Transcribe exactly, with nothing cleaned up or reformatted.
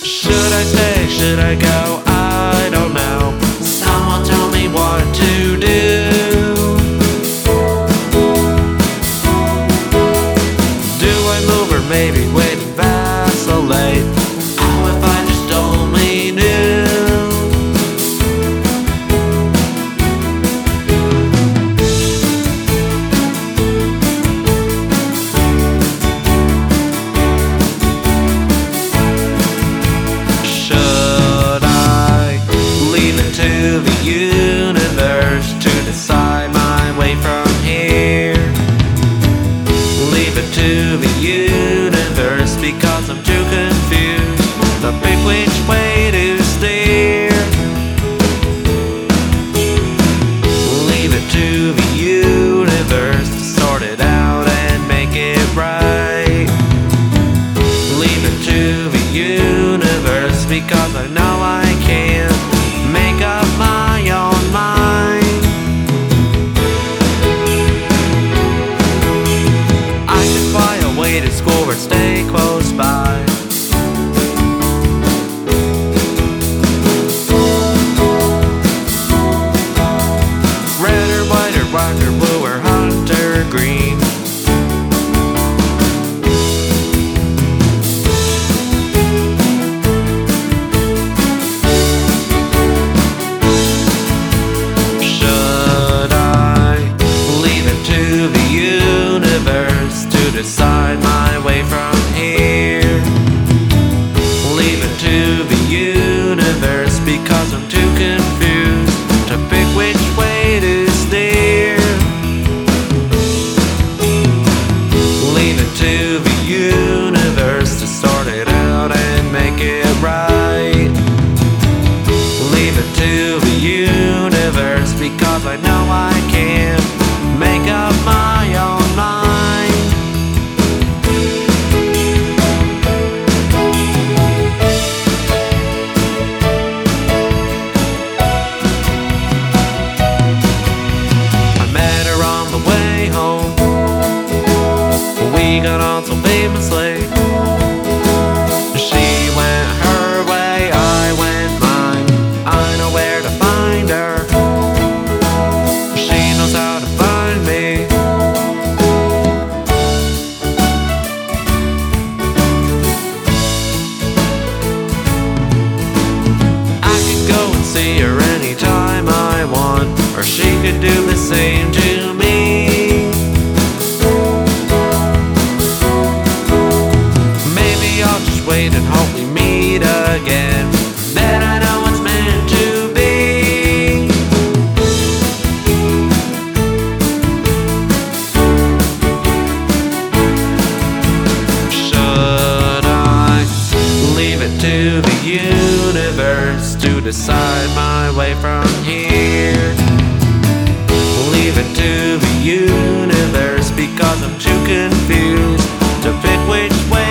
Should I stay? Should I go? I don't know. Someone tell me what to do. Do I move or maybe wait and vacillate? Oh, if I just only knew. To the universe to decide my way from here. Leave it to the universe because I'm too confused to pick which way to steer. Leave it to the universe to sort it out and make it right. Leave it to the universe because I know I can't make up my own mind. I could fly away to school or stay close by. Red or white or black or blue or hunt or green. Decide my way from here. Leave it to the universe because I'm too confused to pick which way to steer. Leave it to the universe to sort it out and make it right. Leave it to the universe because I know I can't make up my own mind. We got on so famously. She went her way, I went mine. I know where to find her. She knows how to find me. I could go and see her anytime I want, or she could do the same to me. Wait and hope we meet again. Then I know it's meant to be. Should I leave it to the universe to decide my way from here? Leave it to the universe because I'm too confused to pick which way